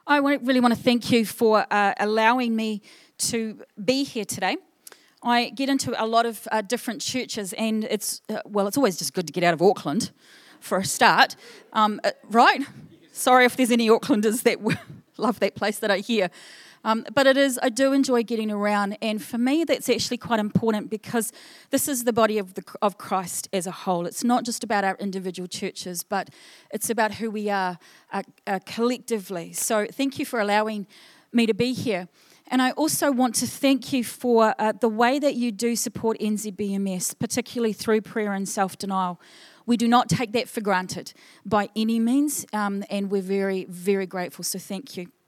I really want to thank you for allowing me to be here today. I get into a lot of different churches, and it's always just good to get out of Auckland for a start, right? Sorry if there's any Aucklanders that love that place that are here. But I do enjoy getting around, and for me that's actually quite important because this is the body of Christ as a whole. It's not just about our individual churches, but it's about who we are collectively. So thank you for allowing me to be here. And I also want to thank you for the way that you do support NZBMS, particularly through prayer and self-denial. We do not take that for granted by any means, and we're very, very grateful, so thank you.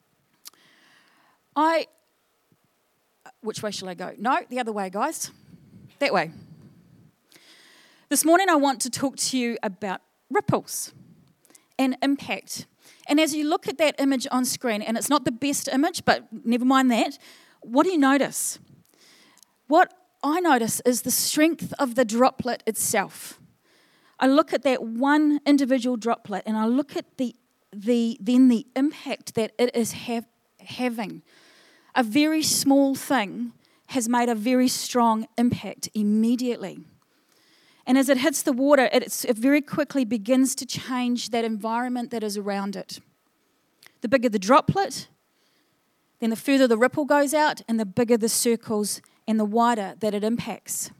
Which way shall I go? No, the other way, guys. That way. This morning I want to talk to you about ripples and impact. And as you look at that image on screen, and it's not the best image, but never mind that, what do you notice? What I notice is the strength of the droplet itself. I look at that one individual droplet, and I look at the impact that it is having. A very small thing has made a very strong impact immediately. And as it hits the water, it very quickly begins to change that environment that is around it. The bigger the droplet, then the further the ripple goes out, and the bigger the circles and the wider that it impacts.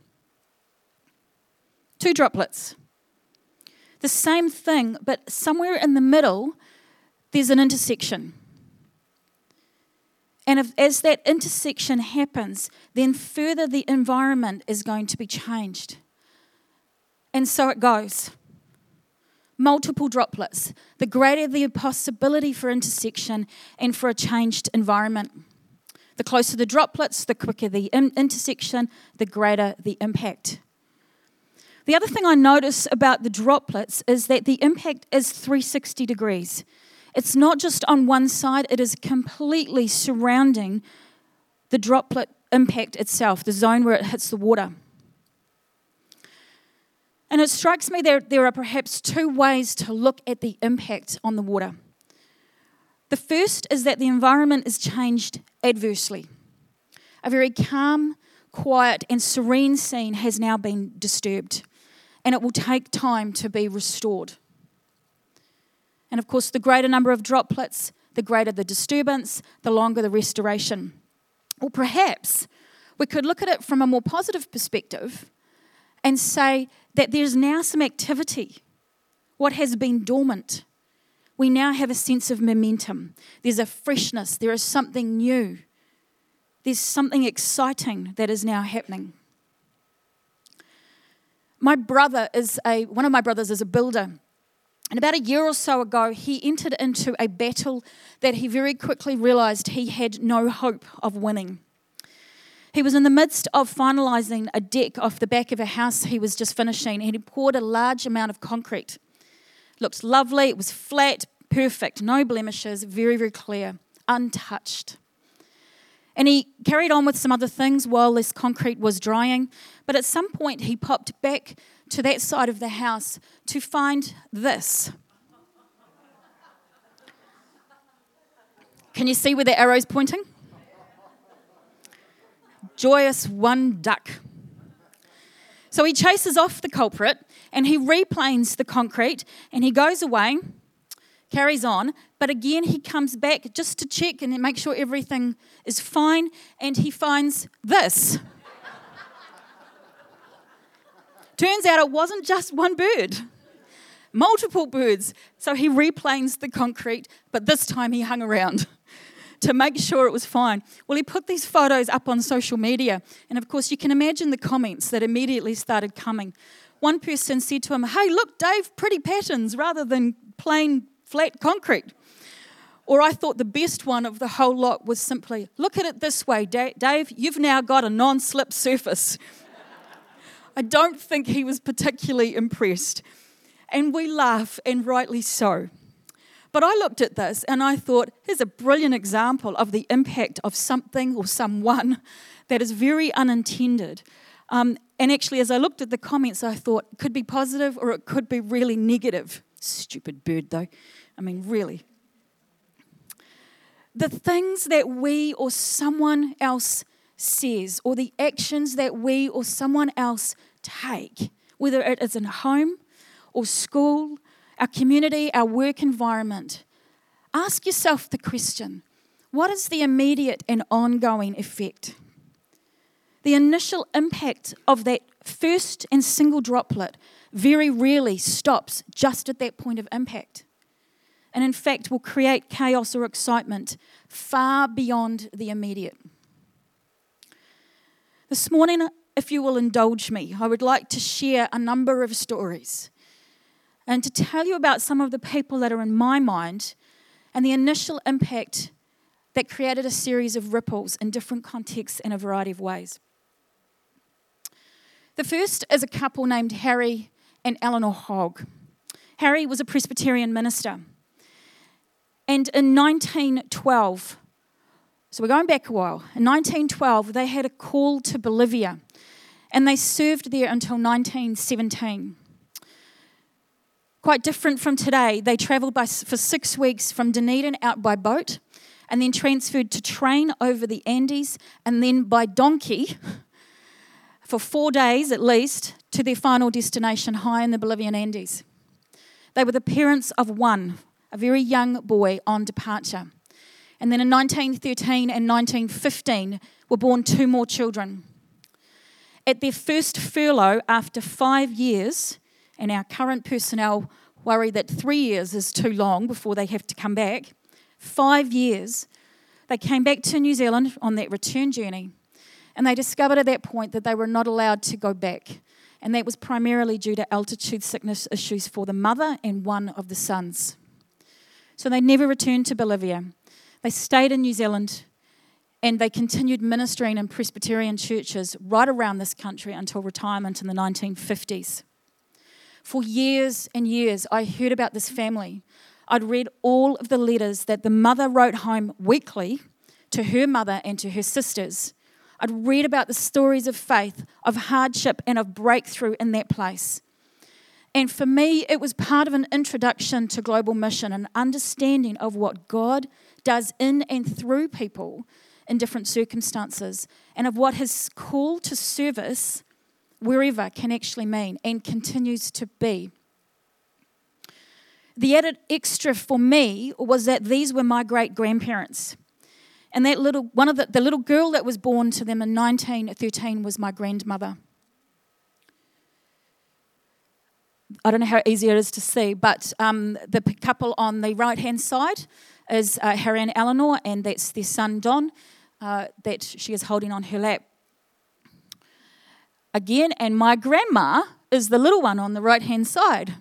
2 droplets. The same thing, but somewhere in the middle, there's an intersection. And as that intersection happens, then further the environment is going to be changed. And so it goes. Multiple droplets. The greater the possibility for intersection and for a changed environment. The closer the droplets, the quicker the intersection, the greater the impact. The other thing I notice about the droplets is that the impact is 360 degrees. It's not just on one side, it is completely surrounding the droplet impact itself, the zone where it hits the water. And it strikes me there are perhaps 2 ways to look at the impact on the water. The first is that the environment is changed adversely. A very calm, quiet, and serene scene has now been disturbed, and it will take time to be restored. And of course, the greater number of droplets, the greater the disturbance, the longer the restoration. Or perhaps we could look at it from a more positive perspective and say that there's now some activity. What has been dormant, we now have a sense of momentum. There's a freshness, there is something new. There's something exciting that is now happening. One of my brothers is a builder. And about a year or so ago, he entered into a battle that he very quickly realised he had no hope of winning. He was in the midst of finalising a deck off the back of a house he was just finishing, and he poured a large amount of concrete. It looked lovely, it was flat, perfect, no blemishes, very, very clear, untouched. And he carried on with some other things while this concrete was drying, but at some point he popped back to that side of the house to find this. Can you see where the arrow's pointing? Joyous one duck. So he chases off the culprit and he replanes the concrete and he goes away, carries on, but again he comes back just to check and make sure everything is fine, and he finds this. Turns out it wasn't just one bird, multiple birds. So he replanes the concrete, but this time he hung around to make sure it was fine. Well, he put these photos up on social media, and of course you can imagine the comments that immediately started coming. One person said to him, "Hey, look, Dave, pretty patterns rather than plain flat concrete." Or I thought the best one of the whole lot was simply, "Look at it this way, Dave, you've now got a non-slip surface." I don't think he was particularly impressed. And we laugh, and rightly so. But I looked at this and I thought, here's a brilliant example of the impact of something or someone that is very unintended. And actually, as I looked at the comments, I thought it could be positive or it could be really negative. Stupid bird, though. I mean, really. the things that we or someone else says, or the actions that we or someone else take, whether it is in home or school, our community, our work environment, ask yourself the question, what is the immediate and ongoing effect? The initial impact of that first and single droplet very rarely stops just at that point of impact, and in fact will create chaos or excitement far beyond the immediate. This morning, if you will indulge me, I would like to share a number of stories and to tell you about some of the people that are in my mind and the initial impact that created a series of ripples in different contexts in a variety of ways. The first is a couple named Harry and Eleanor Hogg. Harry was a Presbyterian minister. And in 1912, so we're going back a while, in 1912 they had a call to Bolivia and they served there until 1917. Quite different from today, they travelled for 6 weeks from Dunedin out by boat and then transferred to train over the Andes and then by donkey for 4 days at least to their final destination high in the Bolivian Andes. They were the parents of one, a very young boy on departure. And then in 1913 and 1915 were born 2 more children. At their first furlough after 5 years, and our current personnel worry that 3 years is too long before they have to come back, 5 years, they came back to New Zealand on that return journey. And they discovered at that point that they were not allowed to go back. And that was primarily due to altitude sickness issues for the mother and one of the sons. So they never returned to Bolivia. They stayed in New Zealand and they continued ministering in Presbyterian churches right around this country until retirement in the 1950s. For years and years, I heard about this family. I'd read all of the letters that the mother wrote home weekly to her mother and to her sisters. I'd read about the stories of faith, of hardship, and of breakthrough in that place. And for me, it was part of an introduction to global mission, an understanding of what God does in and through people in different circumstances, and of what his call to service, wherever, can actually mean and continues to be. The added extra for me was that these were my great-grandparents. And that little girl that was born to them in 1913 was my grandmother. I don't know how easy it is to see, but the couple on the right-hand side is Harry and Eleanor, and that's their son Don that she is holding on her lap. Again, and my grandma is the little one on the right-hand side.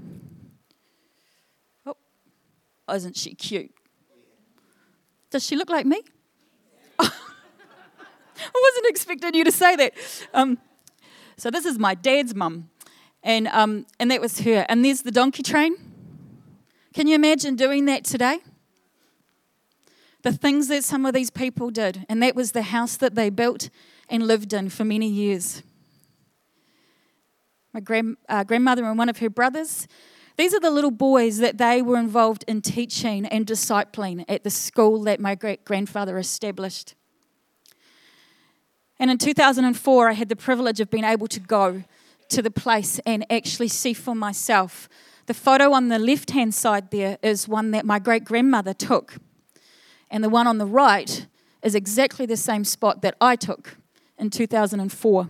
Oh, isn't she cute? Does she look like me? I wasn't expecting you to say that. So this is my dad's mum, and that was her. And there's the donkey train. Can you imagine doing that today? The things that some of these people did, and that was the house that they built and lived in for many years. My grandmother and one of her brothers, these are the little boys that they were involved in teaching and discipling at the school that my great-grandfather established. And in 2004, I had the privilege of being able to go to the place and actually see for myself. The photo on the left-hand side there is one that my great-grandmother took. And the one on the right is exactly the same spot that I took in 2004.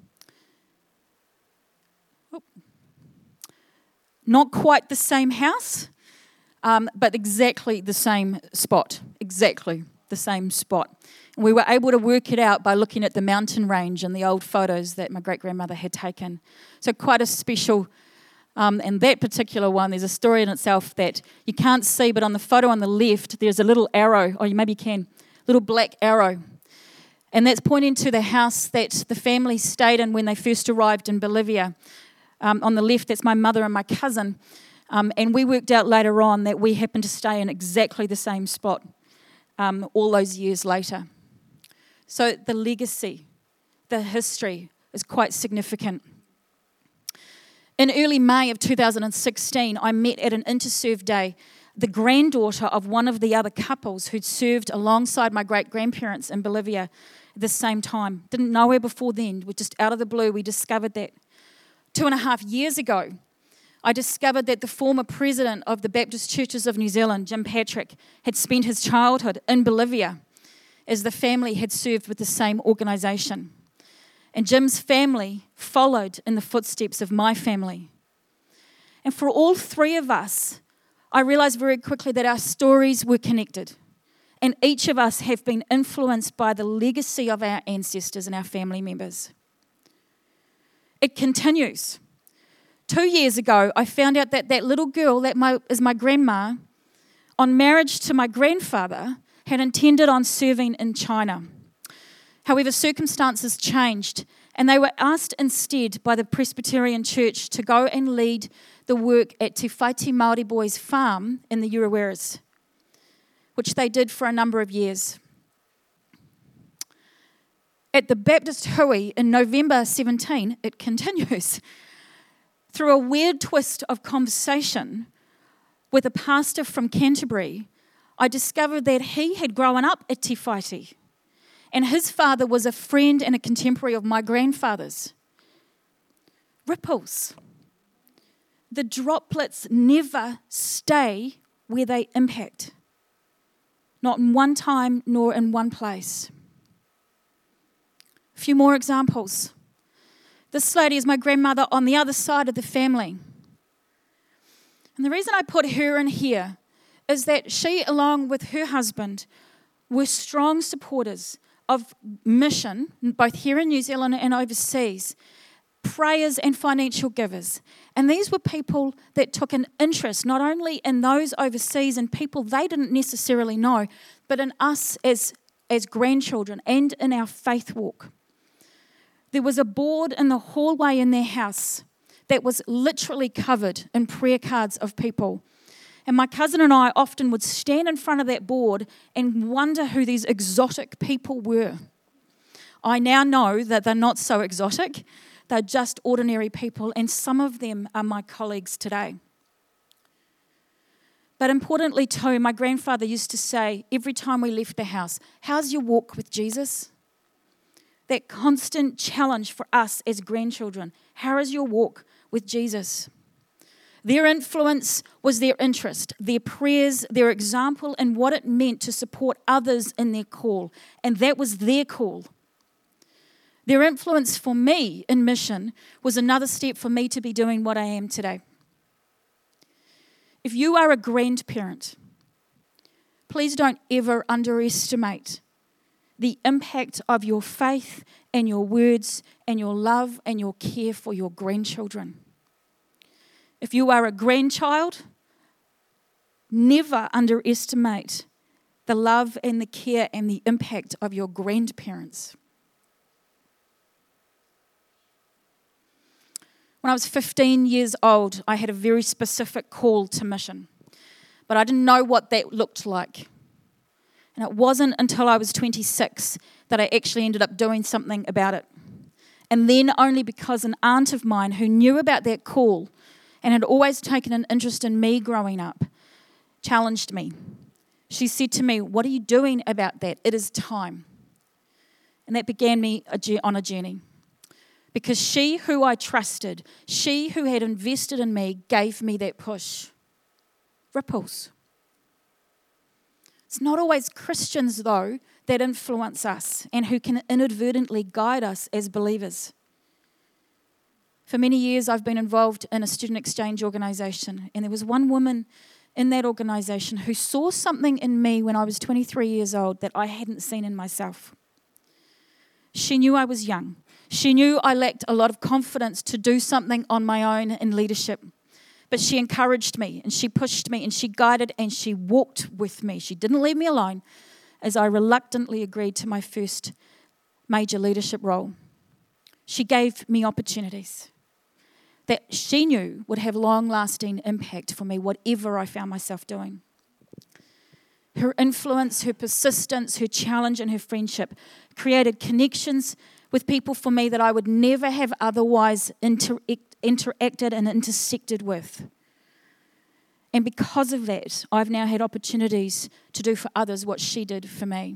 Not quite the same house, but exactly the same spot. Exactly the same spot. And we were able to work it out by looking at the mountain range and the old photos that my great-grandmother had taken. So quite a special, and that particular one, there's a story in itself that you can't see, but on the photo on the left, there's a little arrow, or you maybe can, little black arrow. And that's pointing to the house that the family stayed in when they first arrived in Bolivia. On the left, that's my mother and my cousin. And we worked out later on that we happened to stay in exactly the same spot all those years later. So the legacy, the history is quite significant. In early May of 2016, I met at an Interserve Day the granddaughter of one of the other couples who'd served alongside my great-grandparents in Bolivia at the same time. Didn't know her before then. We're just out of the blue, we discovered that. 2.5 years ago, I discovered that the former president of the Baptist Churches of New Zealand, Jim Patrick, had spent his childhood in Bolivia as the family had served with the same organisation. And Jim's family followed in the footsteps of my family. And for all three of us, I realised very quickly that our stories were connected. And each of us have been influenced by the legacy of our ancestors and our family members. It continues. 2 years ago, I found out that that little girl that is my grandma, on marriage to my grandfather, had intended on serving in China. However, circumstances changed, and they were asked instead by the Presbyterian Church to go and lead the work at Te Whaiti Māori Boys Farm in the Ureweras, which they did for a number of years. At the Baptist Hui in November 17, it continues. Through a weird twist of conversation with a pastor from Canterbury, I discovered that he had grown up at Te Whaiti, and his father was a friend and a contemporary of my grandfather's. Ripples. The droplets never stay where they impact. Not in one time nor in one place. A few more examples. This lady is my grandmother on the other side of the family. And the reason I put her in here is that she, along with her husband, were strong supporters of mission, both here in New Zealand and overseas, prayers and financial givers. And these were people that took an interest not only in those overseas and people they didn't necessarily know, but in us as grandchildren and in our faith walk. There was a board in the hallway in their house that was literally covered in prayer cards of people. And my cousin and I often would stand in front of that board and wonder who these exotic people were. I now know that they're not so exotic. They're just ordinary people, and some of them are my colleagues today. But importantly too, my grandfather used to say every time we left the house, "How's your walk with Jesus?" That constant challenge for us as grandchildren. How is your walk with Jesus? Their influence was their interest, their prayers, their example, and what it meant to support others in their call. And that was their call. Their influence for me in mission was another step for me to be doing what I am today. If you are a grandparent, please don't ever underestimate the impact of your faith and your words and your love and your care for your grandchildren. If you are a grandchild, never underestimate the love and the care and the impact of your grandparents. When I was 15 years old, I had a very specific call to mission, but I didn't know what that looked like. And it wasn't until I was 26 that I actually ended up doing something about it. And then only because an aunt of mine who knew about that call and had always taken an interest in me growing up, challenged me. She said to me, "What are you doing about that? It is time." And that began me on a journey. Because she who I trusted, she who had invested in me, gave me that push. Ripples. It's not always Christians, though, that influence us and who can inadvertently guide us as believers. For many years, I've been involved in a student exchange organisation, and there was one woman in that organisation who saw something in me when I was 23 years old that I hadn't seen in myself. She knew I was young. She knew I lacked a lot of confidence to do something on my own in leadership. But she encouraged me, and she pushed me, and she guided, and she walked with me. She didn't leave me alone as I reluctantly agreed to my first major leadership role. She gave me opportunities that she knew would have long-lasting impact for me, whatever I found myself doing. Her influence, her persistence, her challenge, and her friendship created connections with people for me that I would never have otherwise interacted and intersected with. And because of that, I've now had opportunities to do for others what she did for me.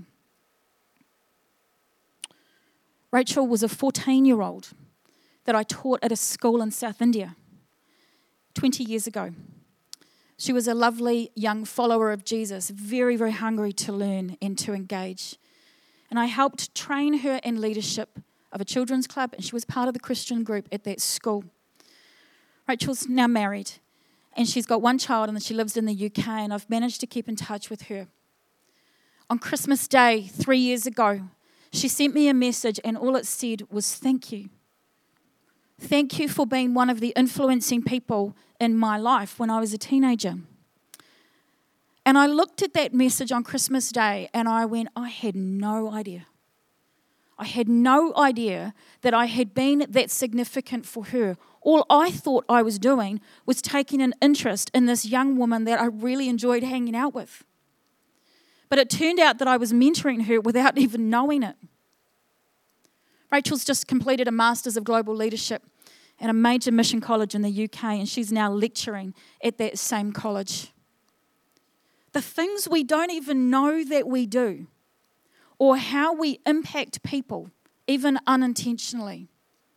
Rachel was a 14-year-old that I taught at a school in South India 20 years ago. She was a lovely young follower of Jesus, very, very hungry to learn and to engage. And I helped train her in leadership of a children's club, and she was part of the Christian group at that school. Rachel's now married, and she's got one child, and she lives in the UK, and I've managed to keep in touch with her. On Christmas Day, 3 years ago, she sent me a message, and all it said was, "Thank you. Thank you for being one of the influencing people in my life when I was a teenager." And I looked at that message on Christmas Day and I went, I had no idea. I had no idea that I had been that significant for her. All I thought I was doing was taking an interest in this young woman that I really enjoyed hanging out with. But it turned out that I was mentoring her without even knowing it. Rachel's just completed a Masters of Global Leadership at a major mission college in the UK, and she's now lecturing at that same college. The things we don't even know that we do, or how we impact people, even unintentionally.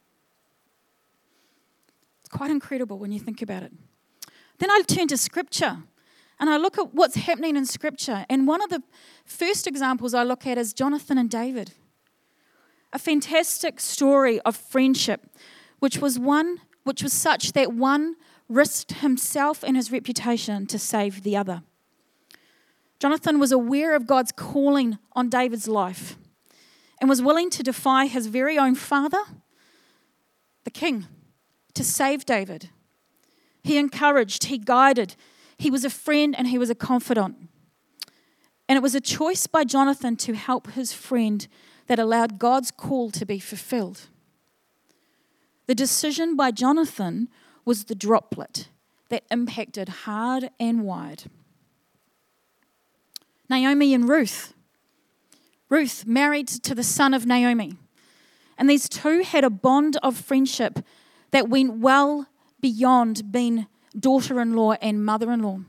It's quite incredible when you think about it. Then I turn to Scripture, and I look at what's happening in Scripture. And one of the first examples I look at is Jonathan and David. A fantastic story of friendship, which was such that one risked himself and his reputation to save the other. Jonathan was aware of God's calling on David's life and was willing to defy his very own father, the king, to save David. He encouraged, he guided, he was a friend and he was a confidant. And it was a choice by Jonathan to help his friend that allowed God's call to be fulfilled. The decision by Jonathan was the droplet that impacted hard and wide. Naomi and Ruth. Ruth married to the son of Naomi. And these two had a bond of friendship that went well beyond being daughter-in-law and mother-in-law.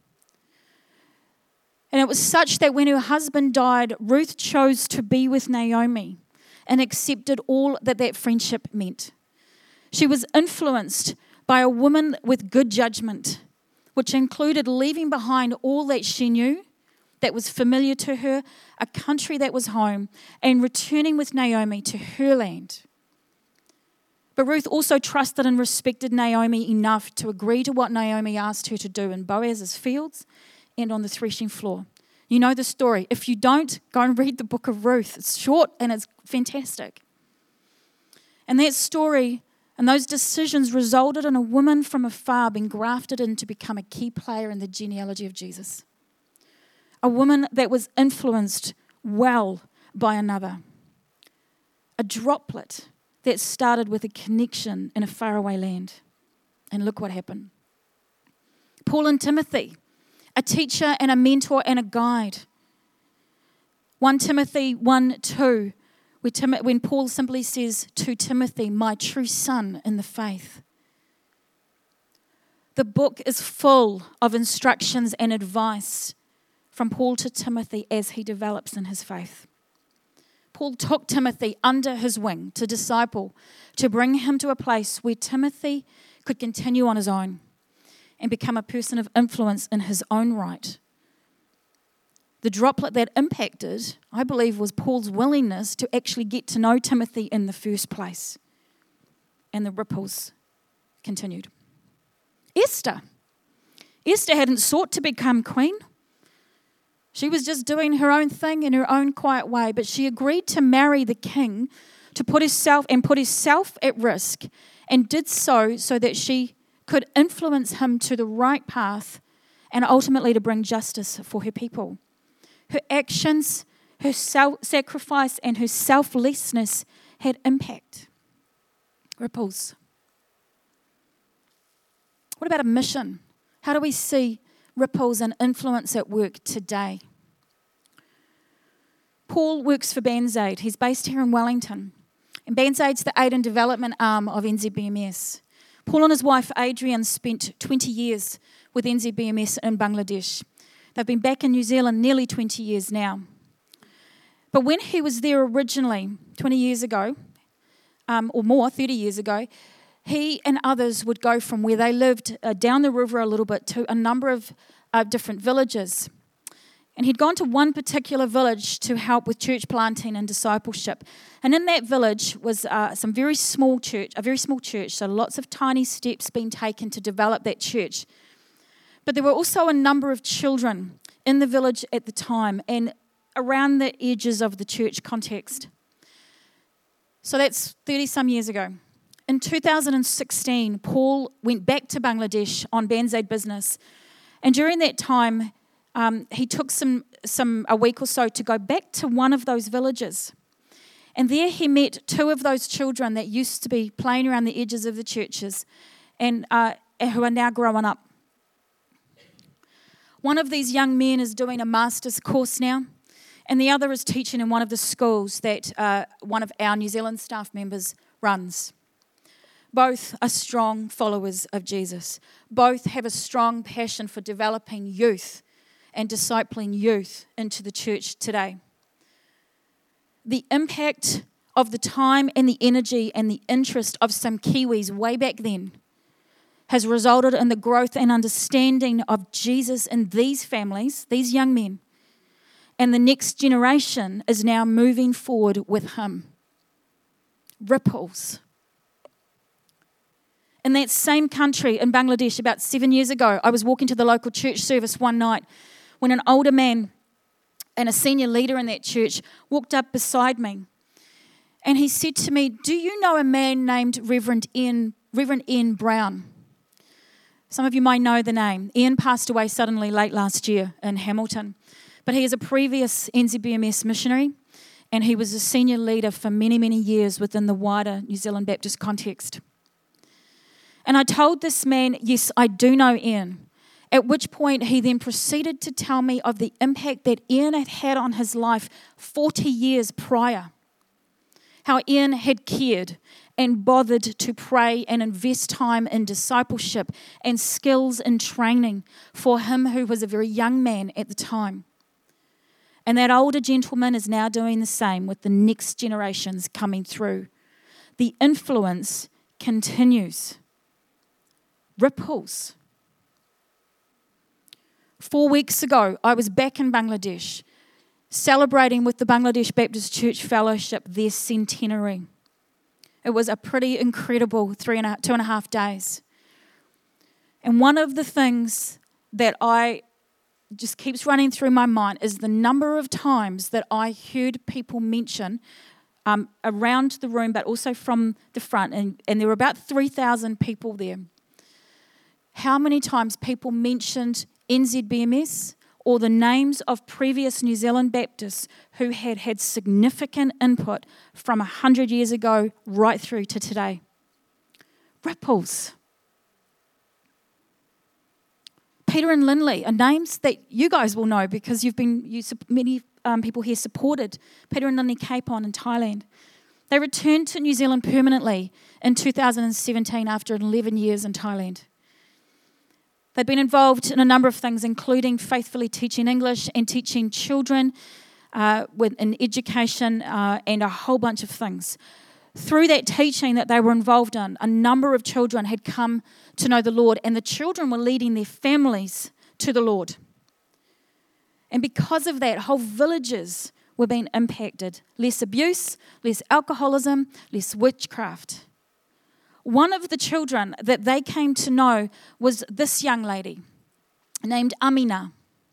And it was such that when her husband died, Ruth chose to be with Naomi and accepted all that friendship meant. She was influenced by a woman with good judgment, which included leaving behind all that she knew, that was familiar to her, a country that was home, and returning with Naomi to her land. But Ruth also trusted and respected Naomi enough to agree to what Naomi asked her to do in Boaz's fields and on the threshing floor. You know the story. If you don't, go and read the book of Ruth. It's short and it's fantastic. And that story and those decisions resulted in a woman from afar being grafted in to become a key player in the genealogy of Jesus. A woman that was influenced well by another. A droplet that started with a connection in a faraway land. And look what happened. Paul and Timothy, a teacher and a mentor and a guide. 1 Timothy 1:2, when Paul simply says to Timothy, my true son in the faith. The book is full of instructions and advice from Paul to Timothy as he develops in his faith. Paul took Timothy under his wing to disciple, to bring him to a place where Timothy could continue on his own and become a person of influence in his own right. The droplet that impacted, I believe, was Paul's willingness to actually get to know Timothy in the first place. And the ripples continued. Esther. Esther hadn't sought to become queen. She was just doing her own thing in her own quiet way, but she agreed to marry the king, to put herself at risk, and did so that she could influence him to the right path and ultimately to bring justice for her people. Her actions, her self-sacrifice, and her selflessness had impact. Ripples. What about a mission? How do we see ripples and influence at work today? Paul works for BandAid. He's based here in Wellington. And BandAid's the aid and development arm of NZBMS. Paul and his wife Adrian spent 20 years with NZBMS in Bangladesh. They've been back in New Zealand nearly 20 years now. But when he was there originally, 20 years ago, or more, 30 years ago, he and others would go from where they lived down the river a little bit to a number of different villages. And he'd gone to one particular village to help with church planting and discipleship. And in that village was a very small church, so lots of tiny steps being taken to develop that church. But there were also a number of children in the village at the time and around the edges of the church context. So that's 30-some years ago. In 2016, Paul went back to Bangladesh on Banzaid business. And during that time, he took a week or so to go back to one of those villages. And there he met two of those children that used to be playing around the edges of the churches and who are now growing up. One of these young men is doing a master's course now, and the other is teaching in one of the schools that one of our New Zealand staff members runs. Both are strong followers of Jesus. Both have a strong passion for developing youth and discipling youth into the church today. The impact of the time and the energy and the interest of some Kiwis way back then has resulted in the growth and understanding of Jesus in these families, these young men. And the next generation is now moving forward with him. Ripples. In that same country, in Bangladesh, about 7 years ago, I was walking to the local church service one night when an older man and a senior leader in that church walked up beside me. And he said to me, "Do you know a man named Reverend Ian Brown?" Some of you might know the name. Ian passed away suddenly late last year in Hamilton. But he is a previous NZBMS missionary, and he was a senior leader for many, many years within the wider New Zealand Baptist context. And I told this man, "Yes, I do know Ian." At which point he then proceeded to tell me of the impact that Ian had had on his life 40 years prior. How Ian had cared and bothered to pray and invest time in discipleship and skills and training for him who was a very young man at the time. And that older gentleman is now doing the same with the next generations coming through. The influence continues. Ripples. 4 weeks ago, I was back in Bangladesh, celebrating with the Bangladesh Baptist Church Fellowship their centenary. It was a pretty incredible 2.5 days. And one of the things that I just keeps running through my mind is the number of times that I heard people mention around the room, but also from the front, and there were about 3,000 people there. How many times people mentioned NZBMS or the names of previous New Zealand Baptists who had had significant input from 100 years ago right through to today. Ripples. Peter and Lindley are names that you guys will know because many people here supported Peter and Lindley Capon in Thailand. They returned to New Zealand permanently in 2017 after 11 years in Thailand. They've been involved in a number of things, including faithfully teaching English and teaching children in education and a whole bunch of things. Through that teaching that they were involved in, a number of children had come to know the Lord, and the children were leading their families to the Lord. And because of that, whole villages were being impacted. Less abuse, less alcoholism, less witchcraft. One of the children that they came to know was this young lady named Amina.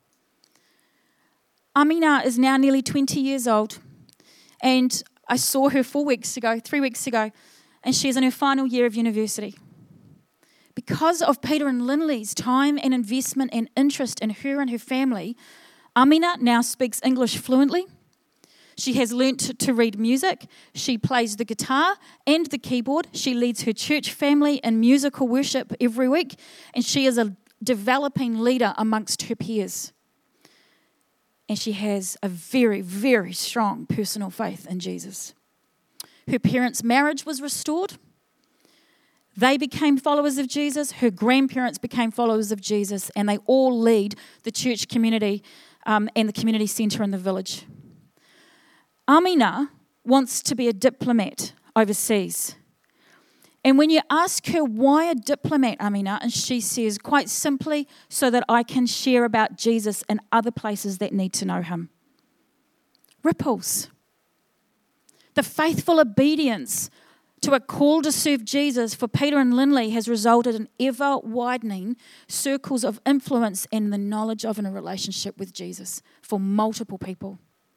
Amina is now nearly 20 years old, and I saw her 3 weeks ago, and she's in her final year of university. Because of Peter and Lindley's time and investment and interest in her and her family, Amina now speaks English fluently. She has learnt to read music. She plays the guitar and the keyboard. She leads her church family in musical worship every week, and she is a developing leader amongst her peers. And she has a very, very strong personal faith in Jesus. Her parents' marriage was restored. They became followers of Jesus. Her grandparents became followers of Jesus, and they all lead the church community and the community centre in the village. Amina wants to be a diplomat overseas. And when you ask her, why a diplomat, Amina? And she says, quite simply, so that I can share about Jesus in other places that need to know him. Ripples. The faithful obedience to a call to serve Jesus for Peter and Lindley has resulted in ever-widening circles of influence and the knowledge of and a relationship with Jesus for multiple people.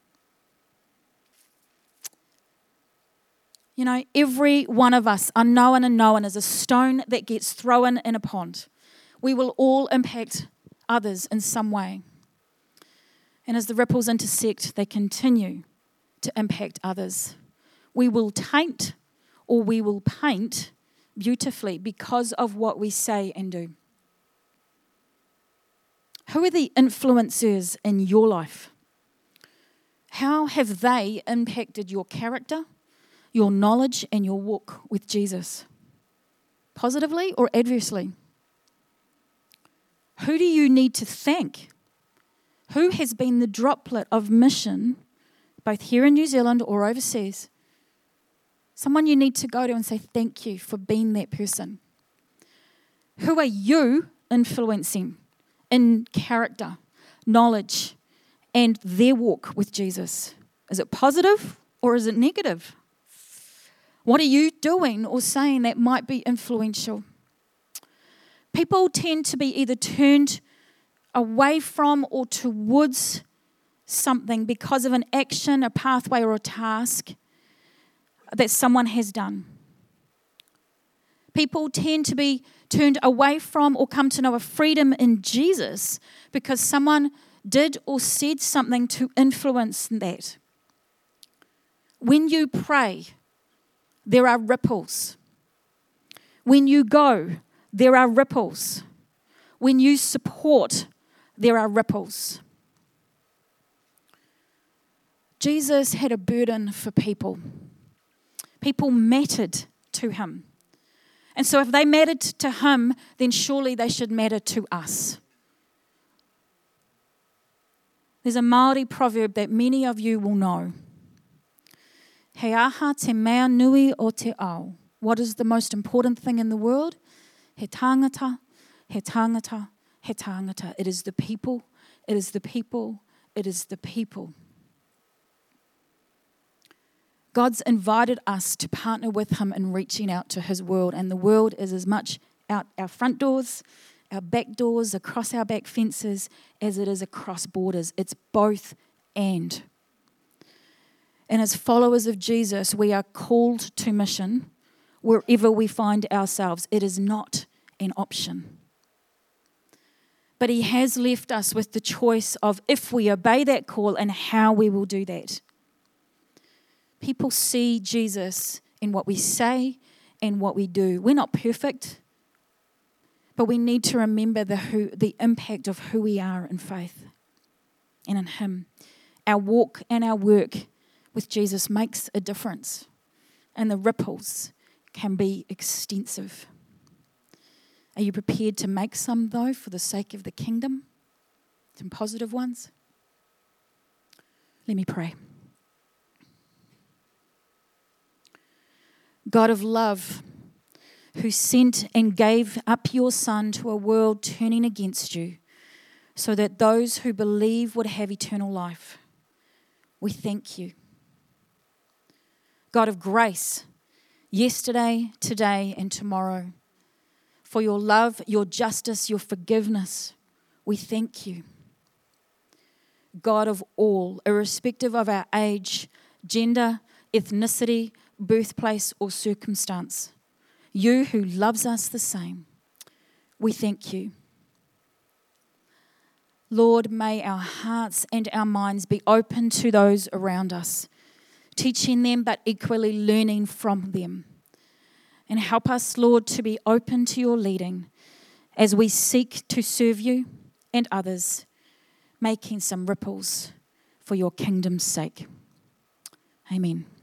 You know, every one of us, unknown and known, is a stone that gets thrown in a pond. We will all impact others in some way. And as the ripples intersect, they continue to impact others. We will taint or we will paint beautifully because of what we say and do. Who are the influencers in your life? How have they impacted your character, your knowledge, and your walk with Jesus? Positively or adversely? Who do you need to thank? Who has been the droplet of mission, both here in New Zealand or overseas? Someone you need to go to and say thank you for being that person. Who are you influencing in character, knowledge, and their walk with Jesus? Is it positive or is it negative? What are you doing or saying that might be influential? People tend to be either turned away from or towards something because of an action, a pathway, or a task that someone has done. People tend to be turned away from or come to know a freedom in Jesus because someone did or said something to influence that. When you pray, there are ripples. When you go, there are ripples. When you support, there are ripples. Jesus had a burden for people. People mattered to him. And so if they mattered to him, then surely they should matter to us. There's a Māori proverb that many of you will know. He aha te mea nui o te ao. What is the most important thing in the world? He tangata, he tangata, he tangata. It is the people, it is the people, it is the people. God's invited us to partner with him in reaching out to his world. And the world is as much out our front doors, our back doors, across our back fences, as it is across borders. It's both and. And as followers of Jesus, we are called to mission wherever we find ourselves. It is not an option. But he has left us with the choice of if we obey that call and how we will do that. People see Jesus in what we say and what we do. We're not perfect, but we need to remember the impact of who we are in faith and in him. Our walk and our work with Jesus makes a difference, and the ripples can be extensive. Are you prepared to make some, though, for the sake of the kingdom? Some positive ones? Let me pray. God of love, who sent and gave up your Son to a world turning against you, so that those who believe would have eternal life, we thank you. God of grace, yesterday, today, and tomorrow, for your love, your justice, your forgiveness, we thank you. God of all, irrespective of our age, gender, ethnicity, birthplace, or circumstance, you who loves us the same, we thank you. Lord, may our hearts and our minds be open to those around us, teaching them but equally learning from them. And help us, Lord, to be open to your leading as we seek to serve you and others, making some ripples for your kingdom's sake. Amen.